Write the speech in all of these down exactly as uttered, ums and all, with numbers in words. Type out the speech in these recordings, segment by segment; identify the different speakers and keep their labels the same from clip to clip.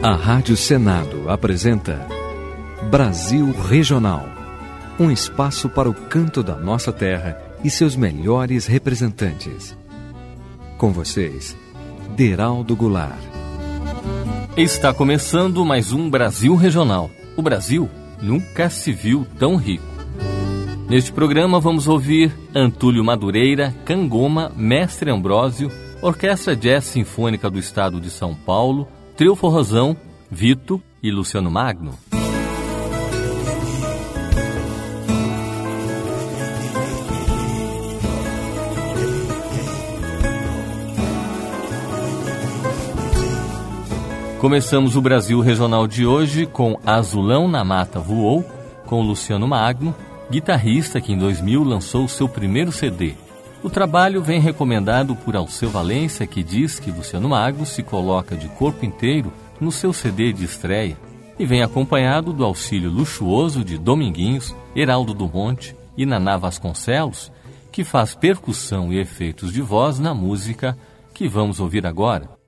Speaker 1: A Rádio Senado apresenta Brasil Regional, um espaço para o canto da nossa terra e seus melhores representantes. Com vocês, Deraldo Goulart.
Speaker 2: Está começando mais um Brasil Regional. O Brasil nunca se viu tão rico. Neste programa vamos ouvir Antúlio Madureira, Cangoma, Mestre Ambrósio, Orquestra Jazz Sinfônica do Estado de São Paulo, Trio Forrozão, Vito e Luciano Magno. Começamos o Brasil Regional de hoje com Azulão na Mata Voou, com Luciano Magno, guitarrista que em dois mil lançou o seu primeiro C D. O trabalho vem recomendado por Alceu Valença, que diz que Luciano Magno se coloca de corpo inteiro no seu C D de estreia e vem acompanhado do auxílio luxuoso de Dominguinhos, Heraldo do Monte e Naná Vasconcelos, que faz percussão e efeitos de voz na música que vamos ouvir agora.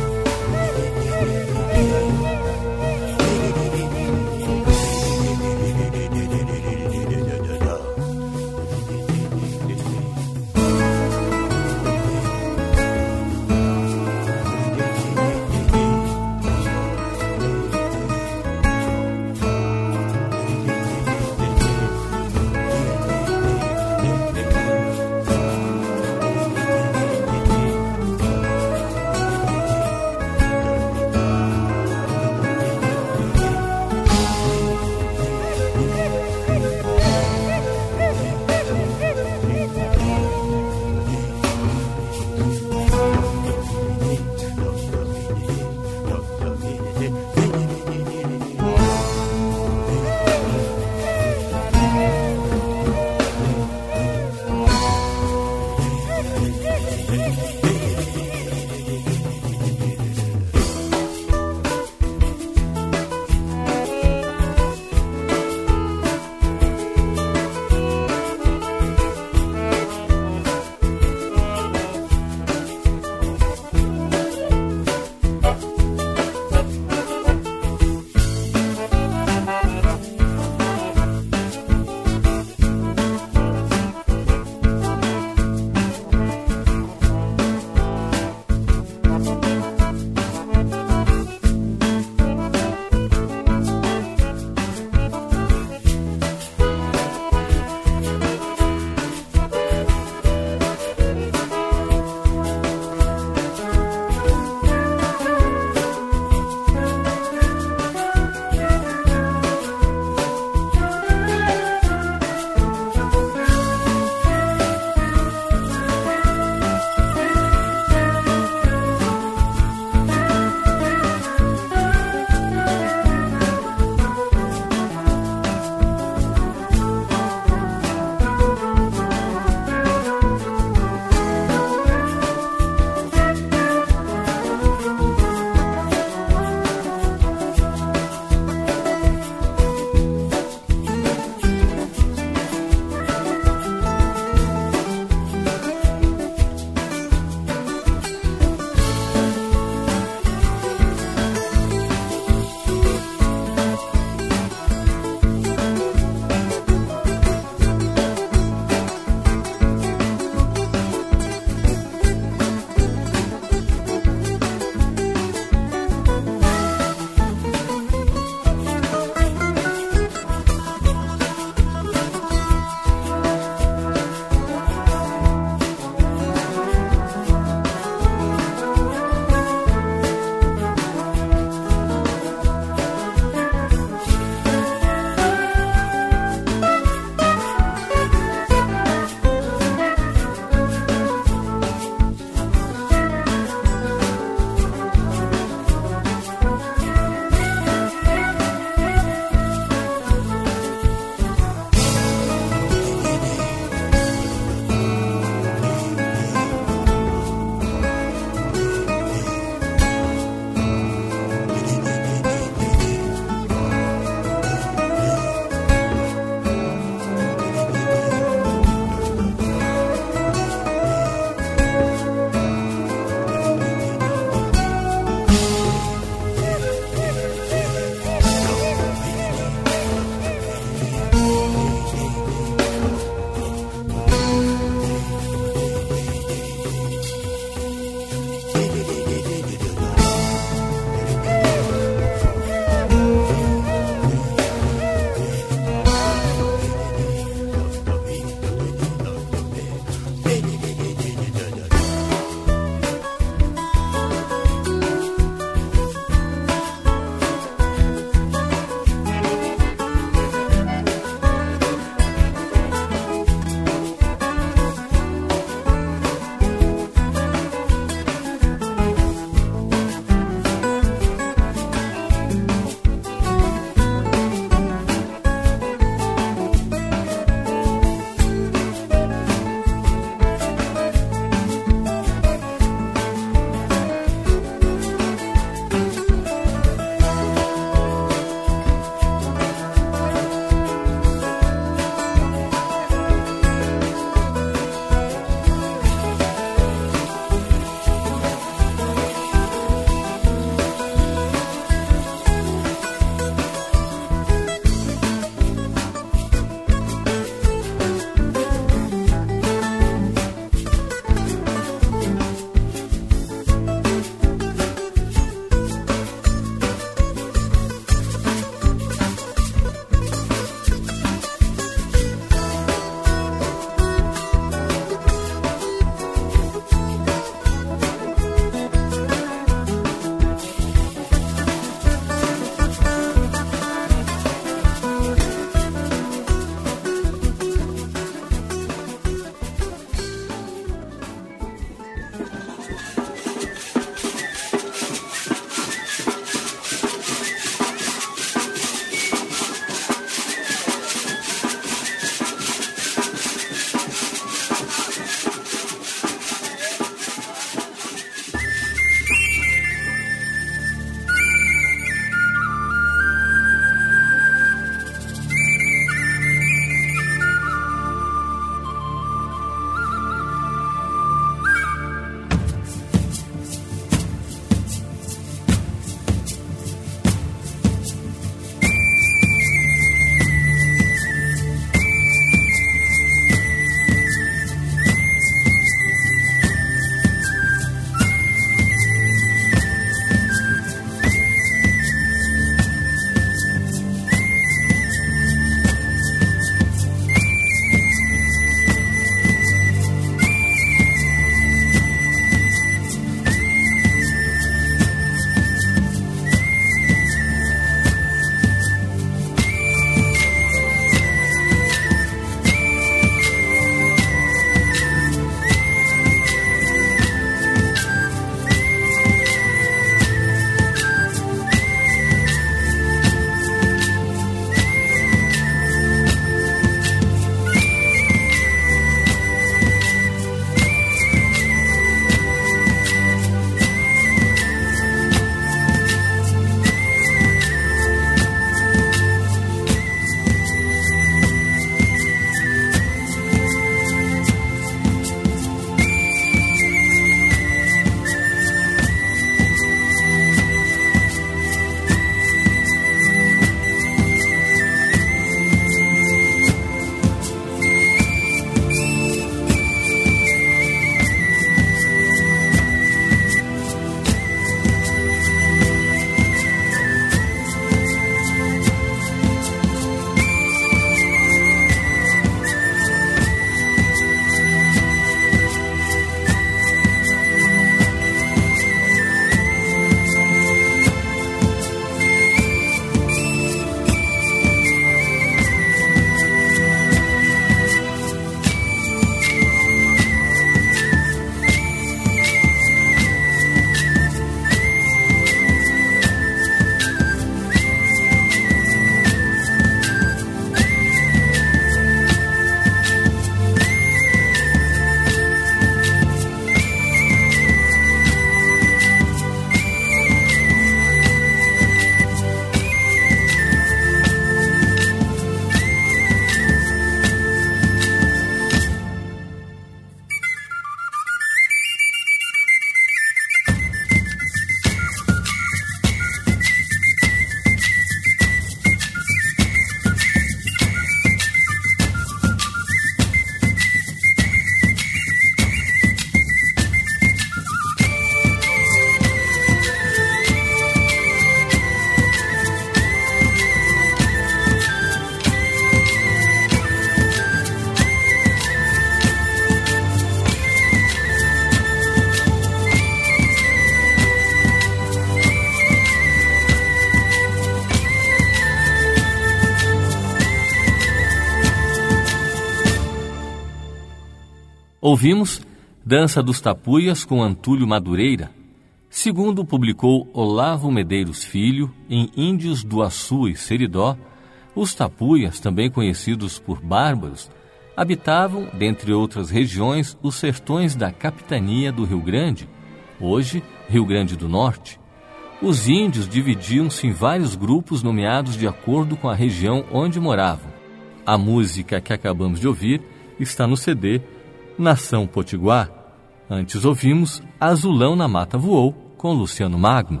Speaker 2: Ouvimos Dança dos Tapuias com Antúlio Madureira, segundo publicou Olavo Medeiros Filho em Índios do Açu e Seridó. Os tapuias, também conhecidos por bárbaros, habitavam, dentre outras regiões, os sertões da capitania do Rio Grande, hoje Rio Grande do Norte. Os índios dividiam-se em vários grupos nomeados de acordo com a região onde moravam. A música que acabamos de ouvir está no C D Nação Potiguar. Antes ouvimos Azulão na Mata Voou, com Luciano Magno.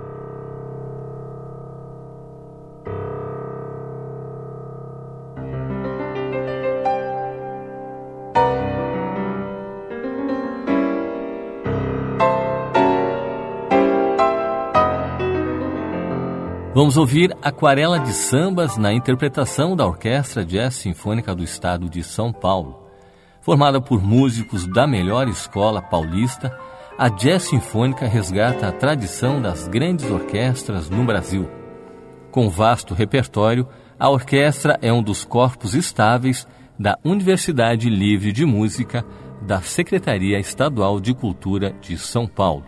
Speaker 2: Vamos ouvir Aquarela de Sambas na interpretação da Orquestra Jazz Sinfônica do Estado de São Paulo. Formada por músicos da melhor escola paulista, a Jazz Sinfônica resgata a tradição das grandes orquestras no Brasil. Com vasto repertório, a orquestra é um dos corpos estáveis da Universidade Livre de Música da Secretaria Estadual de Cultura de São Paulo.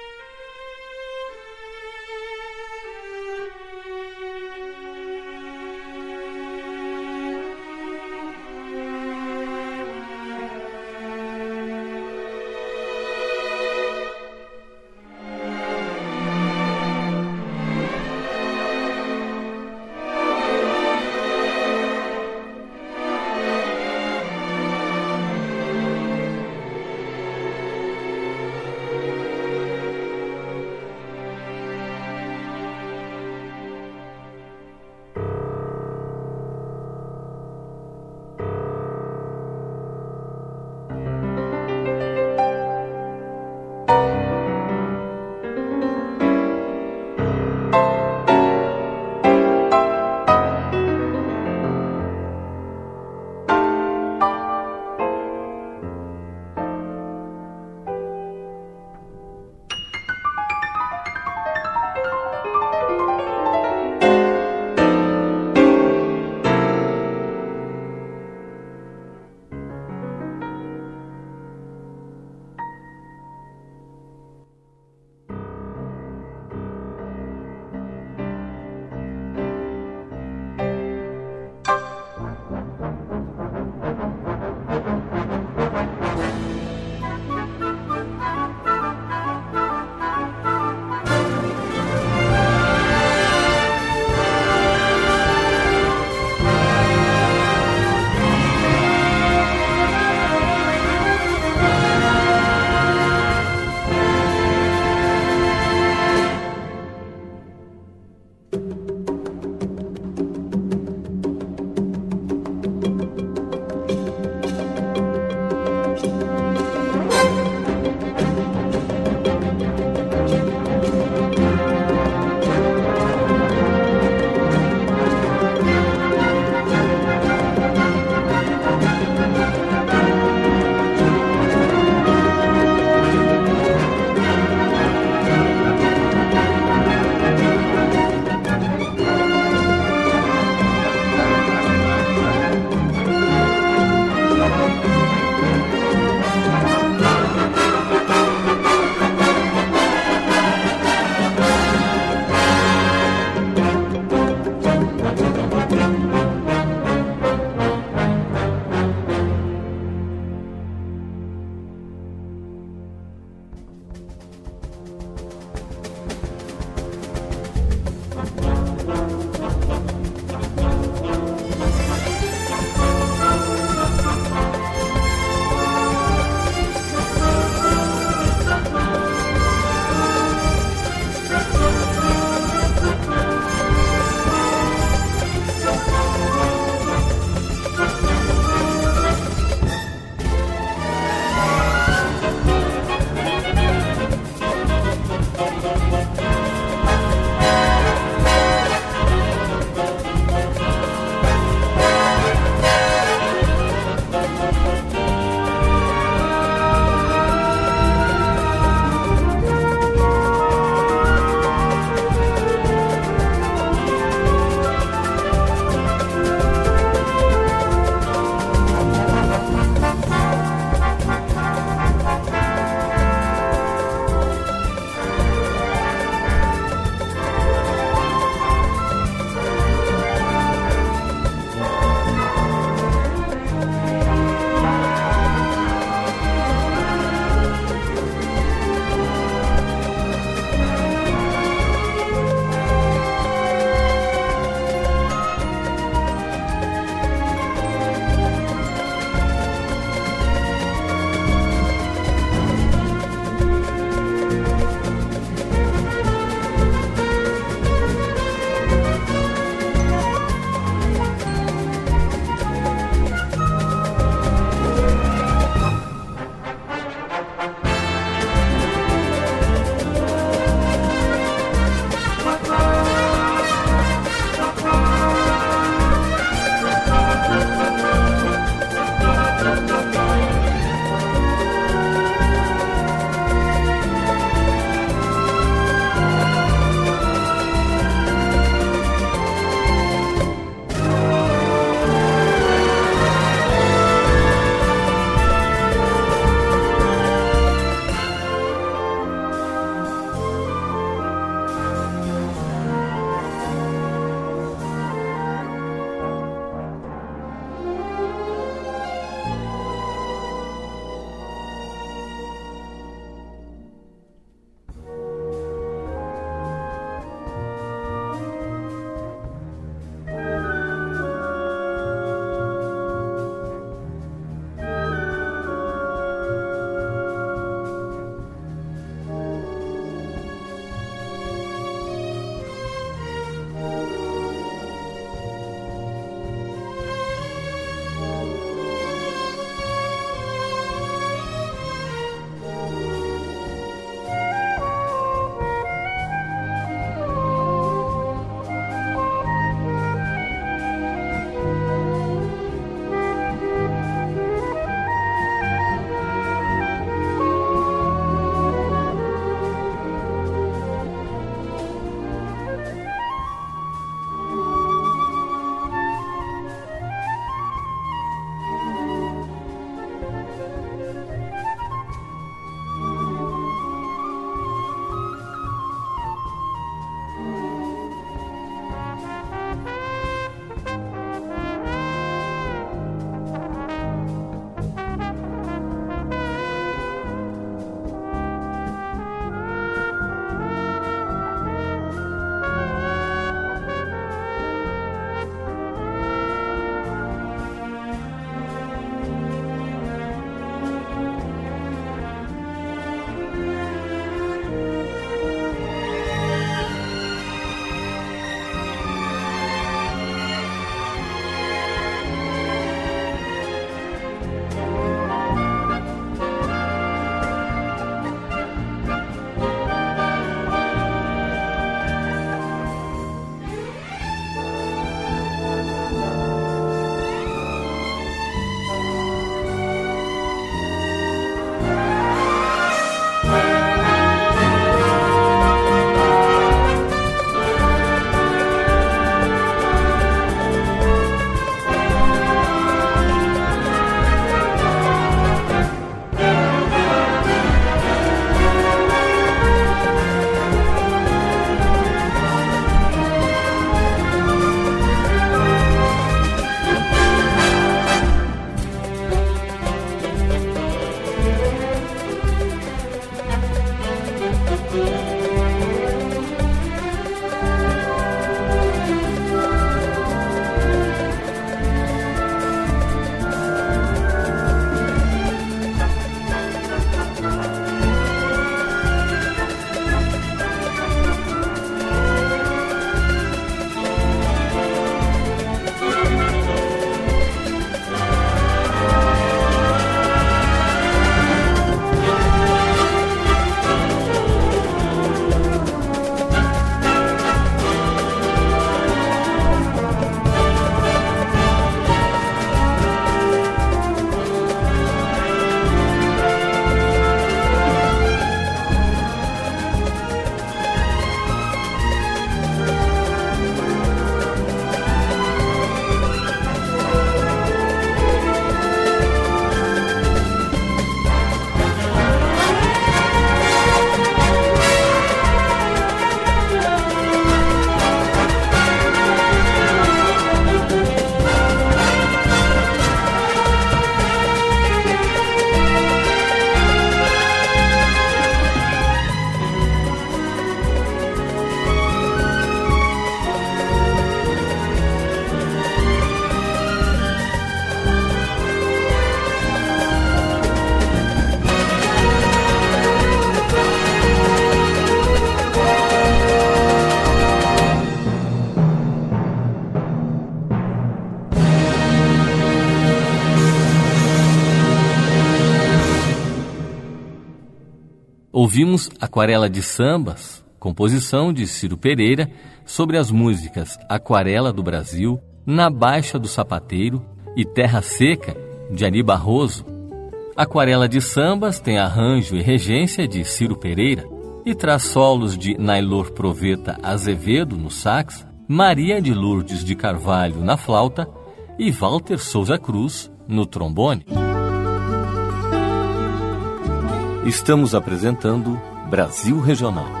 Speaker 2: Ouvimos Aquarela de Sambas, composição de Ciro Pereira, sobre as músicas Aquarela do Brasil, Na Baixa do Sapateiro e Terra Seca, de Ari Barroso. Aquarela de Sambas tem arranjo e regência de Ciro Pereira e traz solos de Nailor Proveta Azevedo no sax, Maria de Lourdes de Carvalho na flauta e Walter Souza Cruz no trombone. Estamos apresentando Brasil Regional.